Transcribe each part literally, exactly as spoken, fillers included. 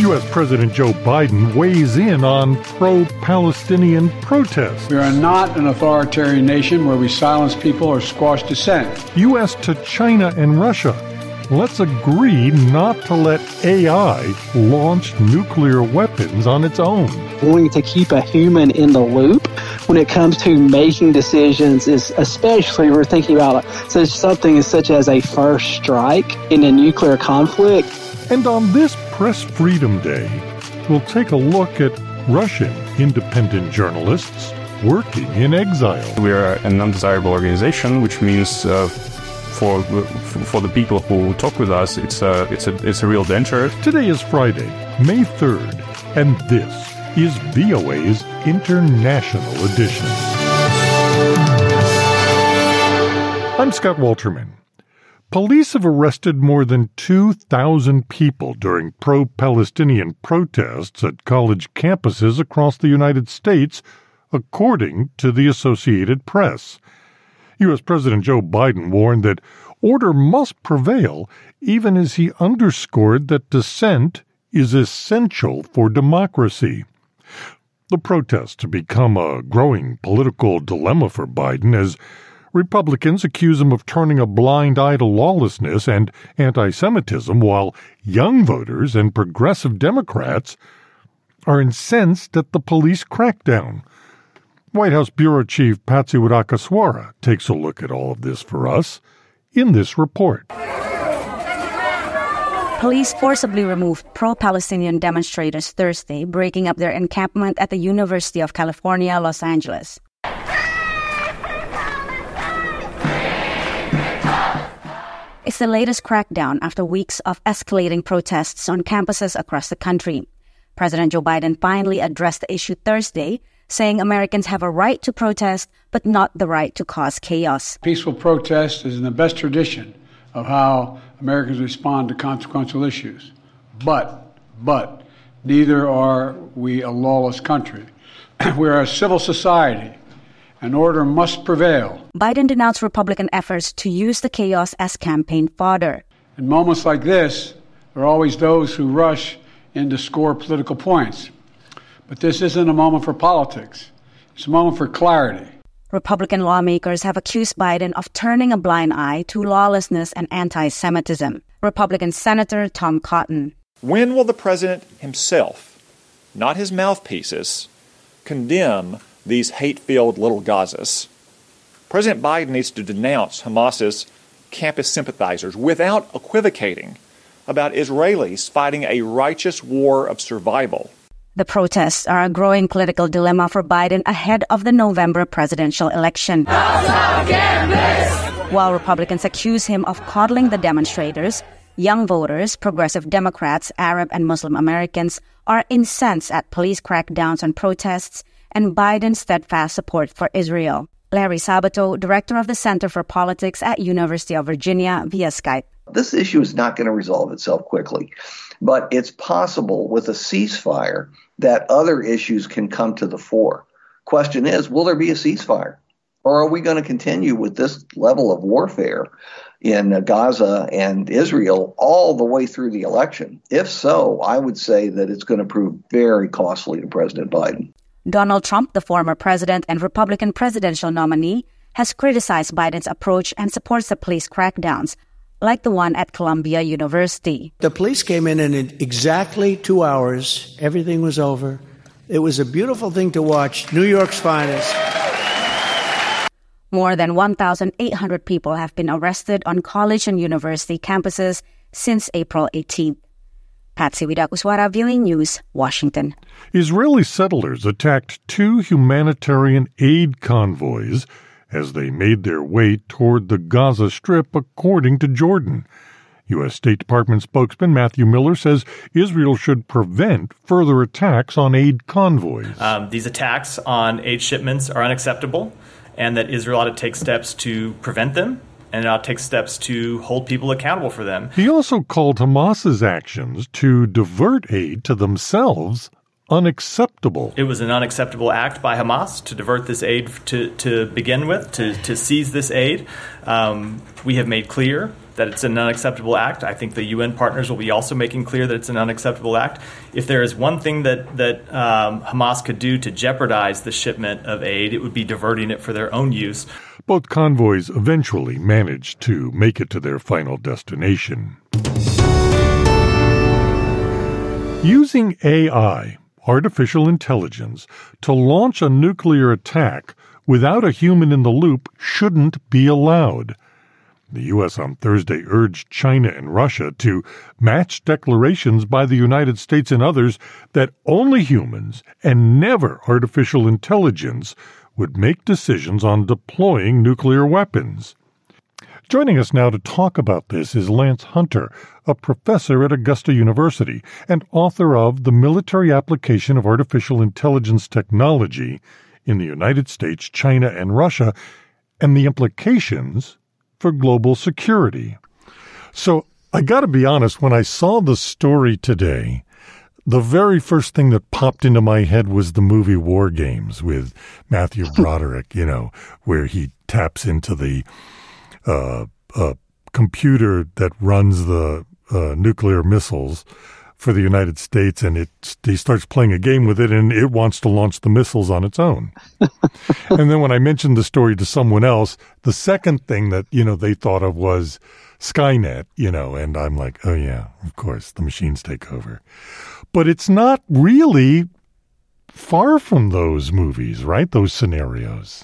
U S. President Joe Biden weighs in on pro-Palestinian protests. We are not an authoritarian nation where we silence people or squash dissent. U S to China and Russia. Let's agree not to let A I launch nuclear weapons on its own. Wanting to keep a human in the loop when it comes to making decisions is especially we're thinking about such something such as a first strike in a nuclear conflict. And on this Press Freedom Day, we'll take a look at Russian independent journalists working in exile. We are an undesirable organization, which means uh, for for the people who talk with us, it's a, it's a, it's a real danger. Today is Friday, May third, and this is V O A's International Edition. I'm Scott Walterman. Police have arrested more than two thousand people during pro-Palestinian protests at college campuses across the United States, according to the Associated Press. U S. President Joe Biden warned that order must prevail, even as he underscored that dissent is essential for democracy. The protests have become a growing political dilemma for Biden as Republicans accuse him of turning a blind eye to lawlessness and anti-Semitism, while young voters and progressive Democrats are incensed at the police crackdown. White House Bureau Chief Patsy Widakuswara takes a look at all of this for us in this report. Police forcibly removed pro-Palestinian demonstrators Thursday, breaking up their encampment at the University of California, Los Angeles. It's the latest crackdown after weeks of escalating protests on campuses across the country. President Joe Biden finally addressed the issue Thursday, saying Americans have a right to protest, but not the right to cause chaos. Peaceful protest is in the best tradition of how Americans respond to consequential issues. But, but, neither are we a lawless country. We are a civil society. An order must prevail. Biden denounced Republican efforts to use the chaos as campaign fodder. In moments like this, there are always those who rush in to score political points. But this isn't a moment for politics. It's a moment for clarity. Republican lawmakers have accused Biden of turning a blind eye to lawlessness and anti-Semitism. Republican Senator Tom Cotton. When will the president himself, not his mouthpieces, condemn these hate-filled little Gazas? President Biden needs to denounce Hamas's campus sympathizers without equivocating about Israelis fighting a righteous war of survival. The protests are a growing political dilemma for Biden ahead of the November presidential election. While Republicans accuse him of coddling the demonstrators, young voters, progressive Democrats, Arab and Muslim Americans are incensed at police crackdowns on protests and Biden's steadfast support for Israel. Larry Sabato, director of the Center for Politics at University of Virginia, via Skype. This issue is not going to resolve itself quickly, but it's possible with a ceasefire that other issues can come to the fore. Question is, will there be a ceasefire? Or are we going to continue with this level of warfare in Gaza and Israel all the way through the election? If so, I would say that it's going to prove very costly to President Biden. Donald Trump, the former president and Republican presidential nominee, has criticized Biden's approach and supports the police crackdowns, like the one at Columbia University. The police came in in exactly two hours. Everything was over. It was a beautiful thing to watch. New York's finest. More than one thousand eight hundred people have been arrested on college and university campuses since April eighteenth. Patsy Widakuswara, V O A News, Washington. Israeli settlers attacked two humanitarian aid convoys as they made their way toward the Gaza Strip, according to Jordan. U S. State Department spokesman Matthew Miller says Israel should prevent further attacks on aid convoys. Um, these attacks on aid shipments are unacceptable, and that Israel ought to take steps to prevent them, and it ought to take steps to hold people accountable for them. He also called Hamas's actions to divert aid to themselves unacceptable. It was an unacceptable act by Hamas to divert this aid to, to begin with, to, to seize this aid. Um, we have made clear that it's an unacceptable act. I think the U N partners will be also making clear that it's an unacceptable act. If there is one thing that, that um, Hamas could do to jeopardize the shipment of aid, it would be diverting it for their own use. Both convoys eventually managed to make it to their final destination. Using A I, artificial intelligence, to launch a nuclear attack without a human in the loop shouldn't be allowed. The U S on Thursday urged China and Russia to match declarations by the United States and others that only humans and never artificial intelligence would make decisions on deploying nuclear weapons. Joining us now to talk about this is Lance Hunter, a professor at Augusta University and author of The Military Application of Artificial Intelligence Technology in the United States, China, and Russia, and the Implications for Global Security. So, I gotta be honest, when I saw the story today, the very first thing that popped into my head was the movie War Games with Matthew Broderick, you know, where he taps into the uh, uh, computer that runs the uh, nuclear missiles for the United States, and it he starts playing a game with it, and it wants to launch the missiles on its own. And then when I mentioned the story to someone else, the second thing that, you know, they thought of was Skynet, you know, and I'm like, oh yeah, of course, the machines take over. But it's not really far from those movies, right? Those scenarios.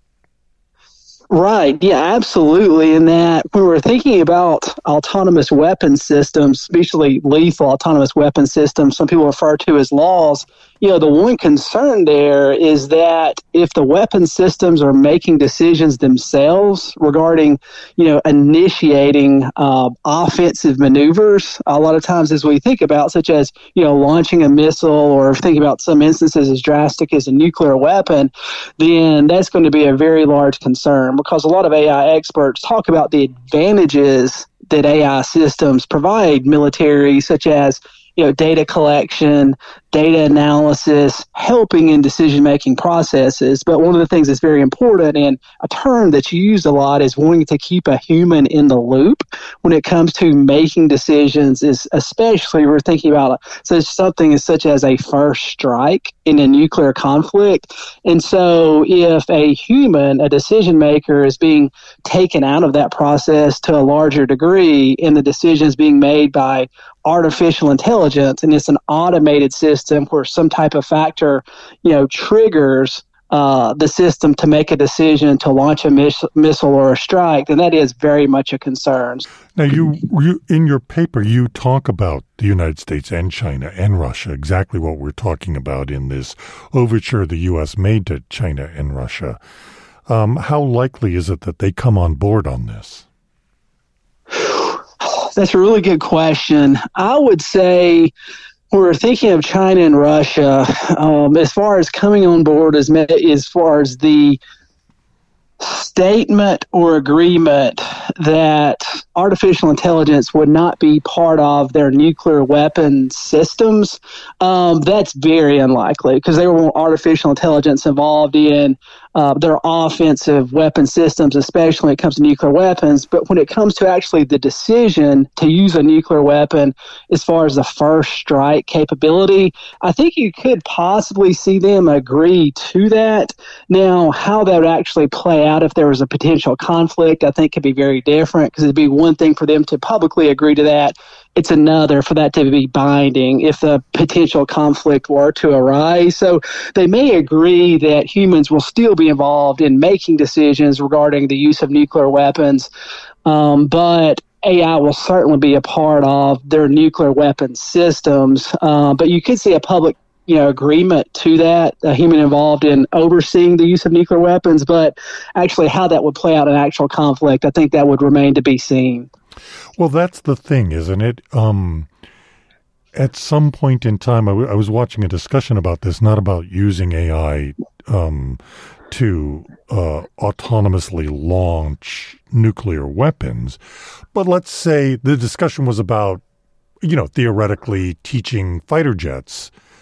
Right. Yeah, absolutely. In that when we're thinking about autonomous weapon systems, especially lethal autonomous weapon systems, some people refer to as laws, you know, the one concern there is that if the weapon systems are making decisions themselves regarding, you know, initiating uh, offensive maneuvers, a lot of times as we think about, such as, you know, launching a missile or thinking about some instances as drastic as a nuclear weapon, then that's going to be a very large concern, because a lot of A I experts talk about the advantages that A I systems provide military, such as, you know, data collection, data analysis, helping in decision-making processes. But one of the things that's very important, and a term that's used a lot, is wanting to keep a human in the loop when it comes to making decisions, is especially we're thinking about such something as such as a first strike in a nuclear conflict. And so if a human, a decision maker, is being taken out of that process to a larger degree, and the decisions being made by artificial intelligence, and it's an automated system where some type of factor, you know, triggers uh, the system to make a decision to launch a miss- missile or a strike, then that is very much a concern. Now, you, you in your paper, you talk about the United States and China and Russia, exactly what we're talking about in this overture the U S made to China and Russia. Um, how likely is it that they come on board on this? That's a really good question. I would say we're thinking of China and Russia um, as far as coming on board, as, as far as the statement or agreement that artificial intelligence would not be part of their nuclear weapon systems, um, that's very unlikely, because they want artificial intelligence involved in uh, their offensive weapon systems, especially when it comes to nuclear weapons. But when it comes to actually the decision to use a nuclear weapon, as far as the first strike capability, I think you could possibly see them agree to that. Now, how that would actually play out if there was a potential conflict, I think could be very different, because it'd be one thing for them to publicly agree to that. It's another for that to be binding if the potential conflict were to arise. So they may agree that humans will still be involved in making decisions regarding the use of nuclear weapons, um, but A I will certainly be a part of their nuclear weapon systems. Uh, but you could see a public you know, agreement to that, a human involved in overseeing the use of nuclear weapons, but actually how that would play out in actual conflict, I think that would remain to be seen. Well, that's the thing, isn't it? Um, at some point in time, I, w- I was watching a discussion about this, not about using A I um, to uh, autonomously launch nuclear weapons, but let's say the discussion was about, you know, theoretically teaching fighter jets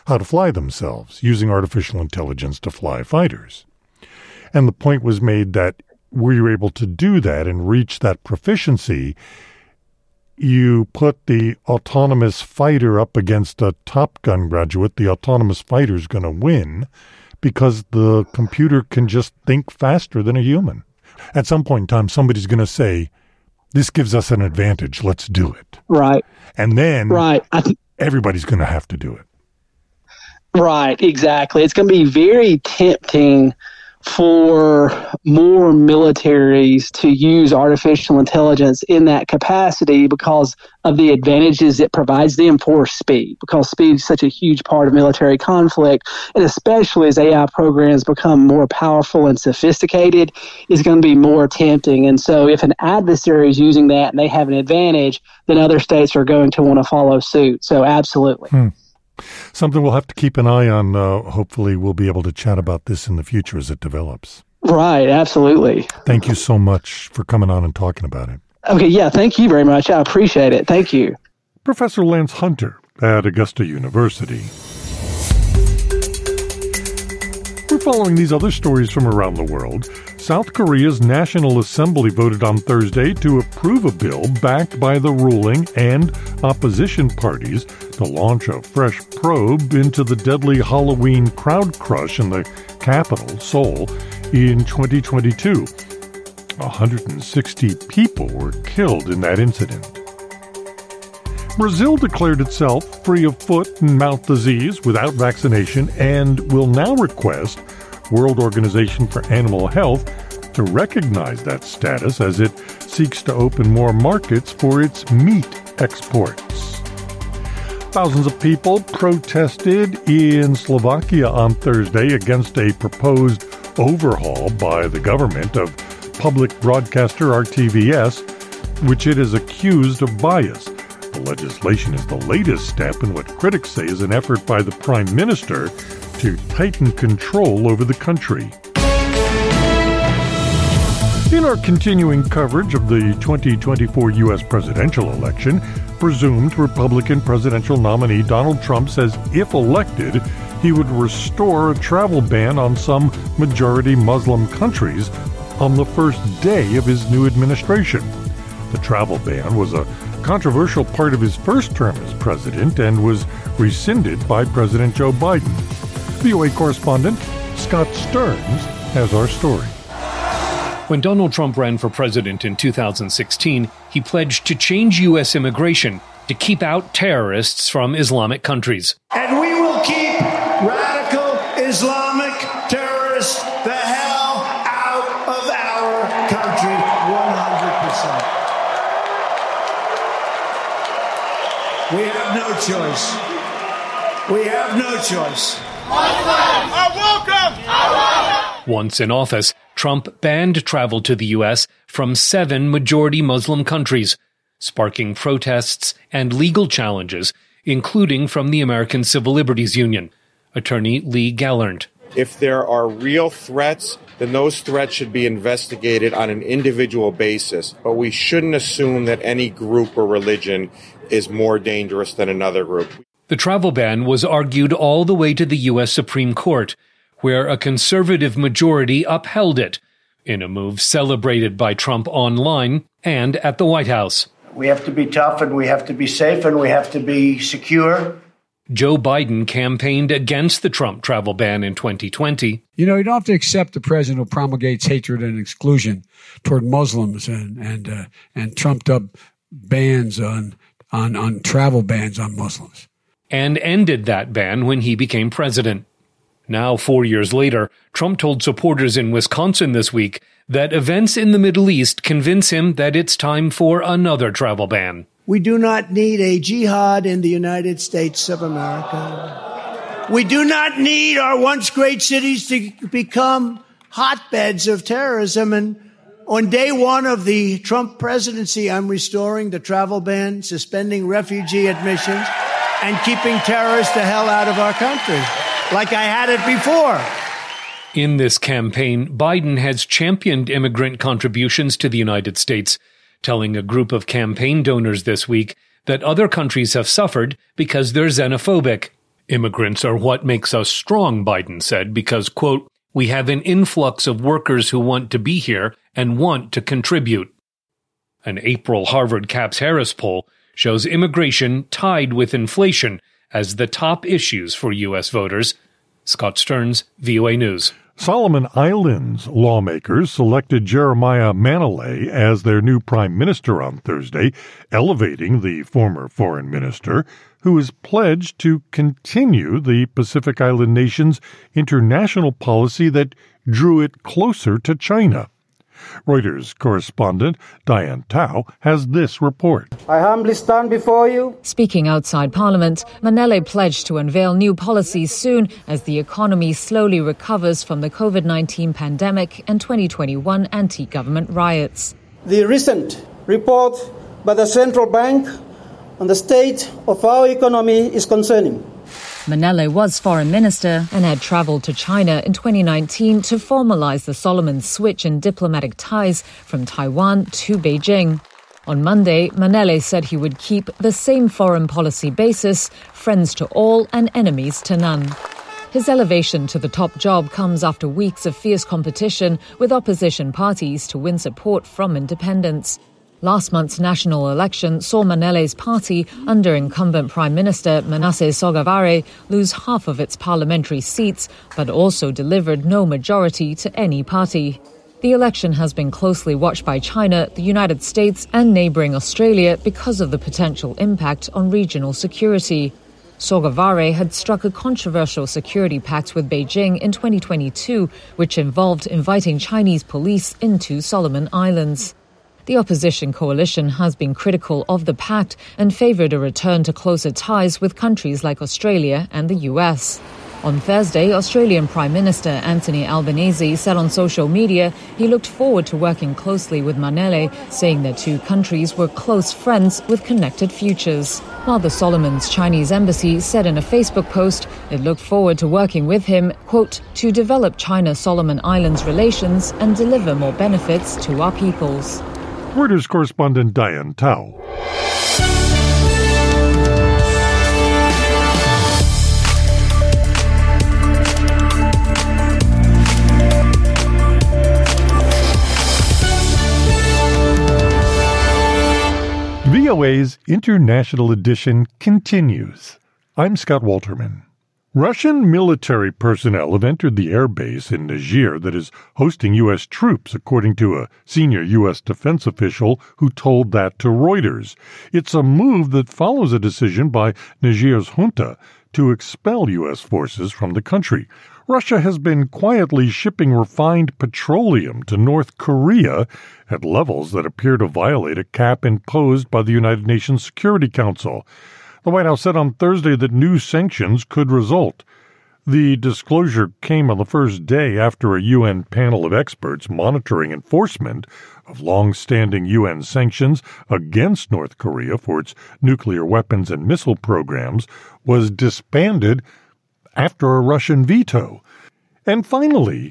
how to fly themselves, using artificial intelligence to fly fighters. And the point was made that were you able to do that and reach that proficiency, you put the autonomous fighter up against a Top Gun graduate, the autonomous fighter's going to win because the computer can just think faster than a human. At some point in time, somebody's going to say, this gives us an advantage, let's do it. Right. And then right. I th- everybody's going to have to do it. Right, exactly. It's going to be very tempting for more militaries to use artificial intelligence in that capacity because of the advantages it provides them for speed, because speed is such a huge part of military conflict, and especially as A I programs become more powerful and sophisticated, is going to be more tempting. And so if an adversary is using that and they have an advantage, then other states are going to want to follow suit. So absolutely. Hmm. Something we'll have to keep an eye on. Uh, hopefully we'll be able to chat about this in the future as it develops. Right, absolutely. Thank you so much for coming on and talking about it. Okay, yeah, thank you very much. I appreciate it. Thank you. Professor Lance Hunter at Augusta University. We're following these other stories from around the world. South Korea's National Assembly voted on Thursday to approve a bill backed by the ruling and opposition parties to launch a fresh probe into the deadly Halloween crowd crush in the capital, Seoul, in twenty twenty-two. one hundred sixty people were killed in that incident. Brazil declared itself free of foot and mouth disease without vaccination and will now request World Organization for Animal Health to recognize that status as it seeks to open more markets for its meat exports. Thousands of people protested in Slovakia on Thursday against a proposed overhaul by the government of public broadcaster R T V S, which it is accused of bias. The legislation is the latest step in what critics say is an effort by the Prime Minister to tighten control over the country. In our continuing coverage of the twenty twenty-four U S presidential election, presumed Republican presidential nominee Donald Trump says if elected, he would restore a travel ban on some majority Muslim countries on the first day of his new administration. The travel ban was a controversial part of his first term as president and was rescinded by President Joe Biden. V O A correspondent Scott Stearns has our story. When Donald Trump ran for president in two thousand sixteen, he pledged to change U S immigration to keep out terrorists from Islamic countries. And we will keep radical Islamic terrorists the hell out of our country, one hundred percent. We have no choice. We have no choice. I welcome! I welcome! Once in office, Trump banned travel to the U S from seven majority Muslim countries, sparking protests and legal challenges, including from the American Civil Liberties Union. Attorney Lee Gallant. If there are real threats, then those threats should be investigated on an individual basis. But we shouldn't assume that any group or religion is more dangerous than another group. The travel ban was argued all the way to the U S Supreme Court, where a conservative majority upheld it, in a move celebrated by Trump online and at the White House. We have to be tough, and we have to be safe, and we have to be secure. Joe Biden campaigned against the Trump travel ban in twenty twenty. You know, you don't have to accept the president who promulgates hatred and exclusion toward Muslims and and uh, and trumped up bans on on on travel bans on Muslims. And ended that ban when he became president. Now, four years later, Trump told supporters in Wisconsin this week that events in the Middle East convince him that it's time for another travel ban. We do not need a jihad in the United States of America. We do not need our once great cities to become hotbeds of terrorism. And on day one of the Trump presidency, I'm restoring the travel ban, suspending refugee admissions, and keeping terrorists the hell out of our country, like I had it before. In this campaign, Biden has championed immigrant contributions to the United States, telling a group of campaign donors this week that other countries have suffered because they're xenophobic. Immigrants are what makes us strong, Biden said, because, quote, we have an influx of workers who want to be here and want to contribute. An April Harvard Caps Harris poll shows immigration tied with inflation as the top issues for U S voters. Scott Stearns, V O A News. Solomon Islands lawmakers selected Jeremiah Manalay as their new prime minister on Thursday, elevating the former foreign minister, who is pledged to continue the Pacific Island nation's international policy that drew it closer to China. Reuters correspondent Diane Tao has this report. I humbly stand before you. Speaking outside Parliament, Manalay pledged to unveil new policies soon as the economy slowly recovers from the covid nineteen pandemic and twenty twenty-one anti-government riots. The recent report by the central bank on the state of our economy is concerning. Manalay was foreign minister and had travelled to China in twenty nineteen to formalise the Solomon switch in diplomatic ties from Taiwan to Beijing. On Monday, Manalay said he would keep the same foreign policy basis, friends to all and enemies to none. His elevation to the top job comes after weeks of fierce competition with opposition parties to win support from independents. Last month's national election saw Manalay's party, under incumbent Prime Minister Manasseh Sogavare, lose half of its parliamentary seats, but also delivered no majority to any party. The election has been closely watched by China, the United States, and neighbouring Australia because of the potential impact on regional security. Sogavare had struck a controversial security pact with Beijing in twenty twenty-two, which involved inviting Chinese police into Solomon Islands. The opposition coalition has been critical of the pact and favoured a return to closer ties with countries like Australia and the U S. On Thursday, Australian Prime Minister Anthony Albanese said on social media he looked forward to working closely with Manalay, saying the two countries were close friends with connected futures. While the Solomons Chinese embassy said in a Facebook post it looked forward to working with him, quote, to develop China-Solomon Islands relations and deliver more benefits to our peoples. Reuters correspondent Diane Tao. V O A's International Edition continues. I'm Scott Walterman. Russian military personnel have entered the airbase in Niger that is hosting U S troops, according to a senior U S defense official who told that to Reuters. It's a move that follows a decision by Niger's junta to expel U S forces from the country. Russia has been quietly shipping refined petroleum to North Korea at levels that appear to violate a cap imposed by the United Nations Security Council. The White House said on Thursday that new sanctions could result. The disclosure came on the first day after a U N panel of experts monitoring enforcement of long-standing U N sanctions against North Korea for its nuclear weapons and missile programs was disbanded after a Russian veto. And finally,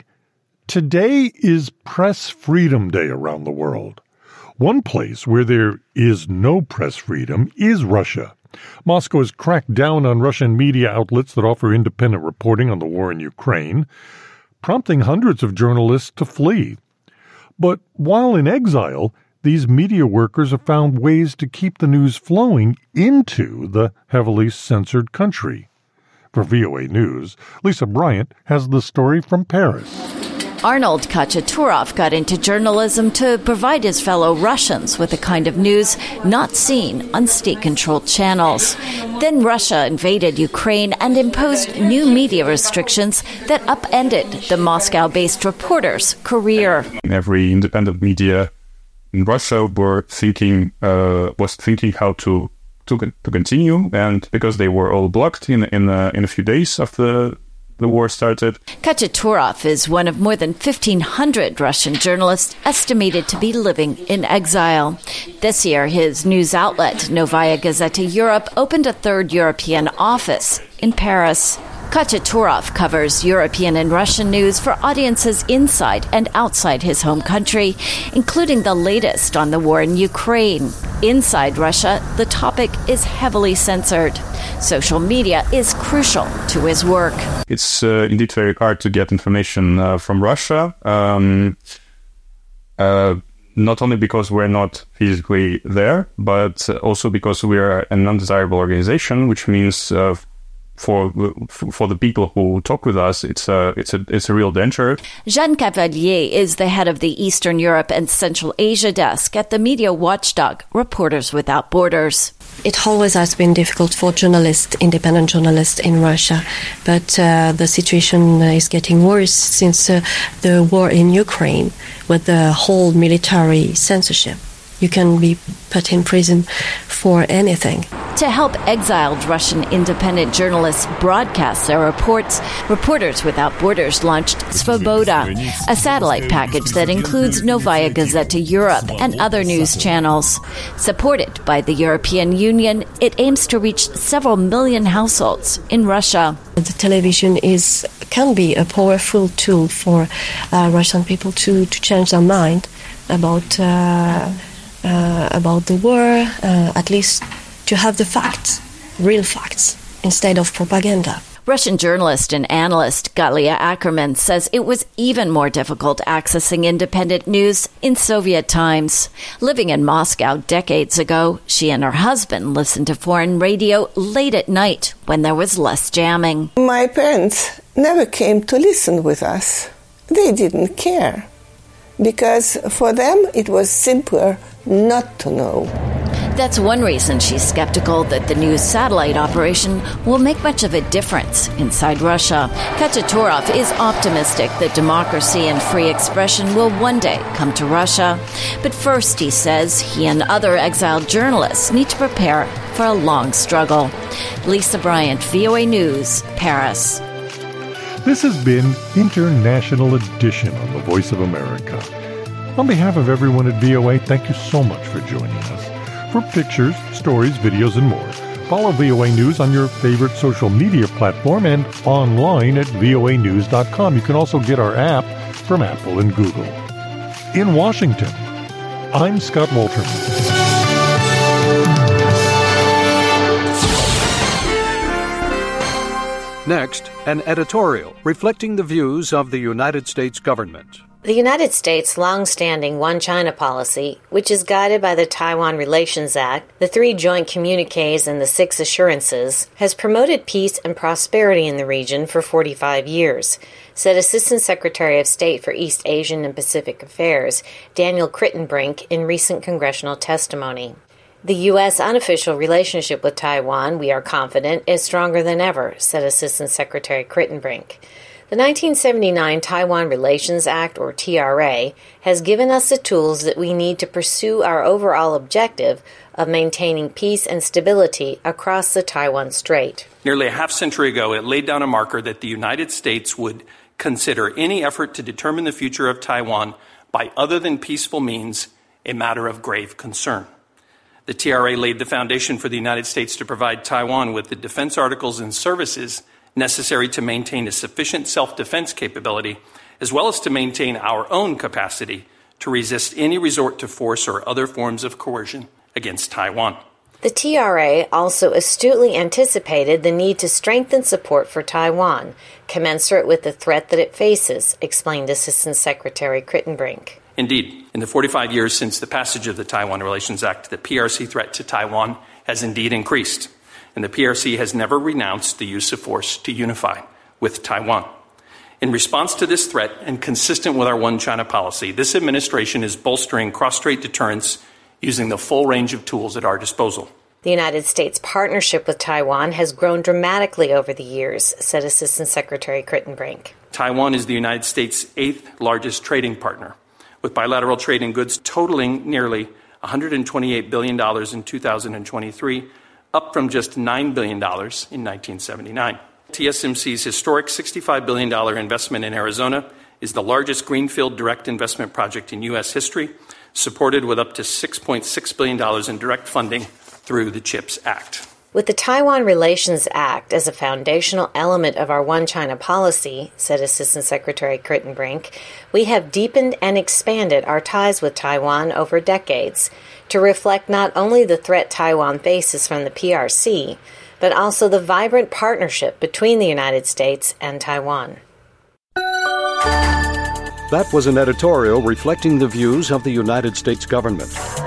today is Press Freedom Day around the world. One place where there is no press freedom is Russia. Moscow has cracked down on Russian media outlets that offer independent reporting on the war in Ukraine, prompting hundreds of journalists to flee. But while in exile, these media workers have found ways to keep the news flowing into the heavily censored country. For V O A News, Lisa Bryant has the story from Paris. Arnold Kachaturov got into journalism to provide his fellow Russians with the kind of news not seen on state-controlled channels. Then Russia invaded Ukraine and imposed new media restrictions that upended the Moscow-based reporter's career. Every independent media in Russia were thinking, uh, was thinking how to, to to continue, and because they were all blocked in in a, in a few days after the war started. Kachaturov is one of more than fifteen hundred Russian journalists estimated to be living in exile. This year, his news outlet, Novaya Gazeta Europe, opened a third European office in Paris. Katya Turov covers European and Russian news for audiences inside and outside his home country, including the latest on the war in Ukraine. Inside Russia, the topic is heavily censored. Social media is crucial to his work. It's uh, indeed very hard to get information uh, from Russia, um, uh, not only because we're not physically there, but also because we are an undesirable organization, which means uh, for for the people who talk with us, it's a it's a it's a real danger. Jeanne Cavalier is the head of the Eastern Europe and Central Asia desk at the media watchdog Reporters Without Borders. It always has been difficult for journalists, independent journalists in Russia, but uh, the situation is getting worse since uh, the war in Ukraine with the whole military censorship. You can be put in prison for anything. To help exiled Russian independent journalists broadcast their reports, Reporters Without Borders launched Svoboda, a satellite package that includes Novaya Gazeta Europe and other news channels. Supported by the European Union, it aims to reach several million households in Russia. The television is can be a powerful tool for uh, Russian people to, to change their mind about uh, uh, about the war, uh, at least to have the facts, real facts, instead of propaganda. Russian journalist and analyst Galia Ackerman says it was even more difficult accessing independent news in Soviet times. Living in Moscow decades ago, she and her husband listened to foreign radio late at night when there was less jamming. My parents never came to listen with us. They didn't care, because for them it was simpler not to know. That's one reason she's skeptical that the new satellite operation will make much of a difference inside Russia. Katya Turov is optimistic that democracy and free expression will one day come to Russia. But first, he says, he and other exiled journalists need to prepare for a long struggle. Lisa Bryant, V O A News, Paris. This has been International Edition on the Voice of America. On behalf of everyone at V O A, thank you so much for joining us. For pictures, stories, videos, and more, follow V O A News on your favorite social media platform and online at V O A news dot com. You can also get our app from Apple and Google. In Washington, I'm Scott Walterman. Next, an editorial reflecting the views of the United States government. The United States' long-standing One China policy, which is guided by the Taiwan Relations Act, the three joint communiques, and the six assurances, has promoted peace and prosperity in the region for forty-five years, said Assistant Secretary of State for East Asian and Pacific Affairs Daniel Kritenbrink in recent congressional testimony. The U S unofficial relationship with Taiwan, we are confident, is stronger than ever, said Assistant Secretary Kritenbrink. The nineteen seventy-nine Taiwan Relations Act, or T R A, has given us the tools that we need to pursue our overall objective of maintaining peace and stability across the Taiwan Strait. Nearly a half century ago, it laid down a marker that the United States would consider any effort to determine the future of Taiwan by other than peaceful means a matter of grave concern. The T R A laid the foundation for the United States to provide Taiwan with the defense articles and services necessary to maintain a sufficient self-defense capability, as well as to maintain our own capacity to resist any resort to force or other forms of coercion against Taiwan. The T R A also astutely anticipated the need to strengthen support for Taiwan, commensurate with the threat that it faces, explained Assistant Secretary Kritenbrink. Indeed, in the forty-five years since the passage of the Taiwan Relations Act, the P R C threat to Taiwan has indeed increased, and the P R C has never renounced the use of force to unify with Taiwan. In response to this threat, and consistent with our One China policy, this administration is bolstering cross-strait deterrence using the full range of tools at our disposal. The United States' partnership with Taiwan has grown dramatically over the years, said Assistant Secretary Kritenbrink. Taiwan is the United States' eighth largest trading partner, with bilateral trade in goods totaling nearly one hundred twenty-eight billion dollars in two thousand twenty-three, up from just nine billion dollars in nineteen seventy-nine. T S M C's historic sixty-five billion dollars investment in Arizona is the largest greenfield direct investment project in U S history, supported with up to six point six billion dollars in direct funding through the CHIPS Act. With the Taiwan Relations Act as a foundational element of our One China policy, said Assistant Secretary Kritenbrink, we have deepened and expanded our ties with Taiwan over decades to reflect not only the threat Taiwan faces from the P R C, but also the vibrant partnership between the United States and Taiwan. That was an editorial reflecting the views of the United States government.